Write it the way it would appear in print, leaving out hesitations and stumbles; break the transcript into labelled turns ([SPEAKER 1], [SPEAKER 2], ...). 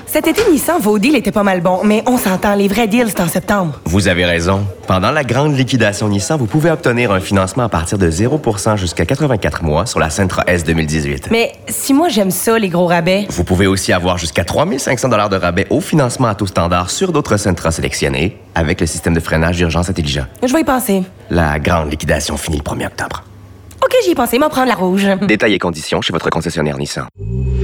[SPEAKER 1] Cet été, Nissan, vos deals étaient pas mal bons, mais on s'entend, les vrais deals, c'est en septembre.
[SPEAKER 2] Vous avez raison. Pendant la grande liquidation Nissan, vous pouvez obtenir un financement à partir de 0% jusqu'à 84 mois sur la Sentra S 2018.
[SPEAKER 1] Mais si moi, j'aime ça, les gros rabais.
[SPEAKER 2] Vous pouvez aussi avoir jusqu'à 3 500 $ de rabais au financement à taux standard sur d'autres Sentra sélectionnés avec le système de freinage d'urgence intelligent.
[SPEAKER 1] Je vais y penser.
[SPEAKER 2] La grande liquidation finit le 1er octobre.
[SPEAKER 1] OK, j'y ai pensé, m'en prendre la rouge.
[SPEAKER 2] Détails et conditions chez votre concessionnaire Nissan.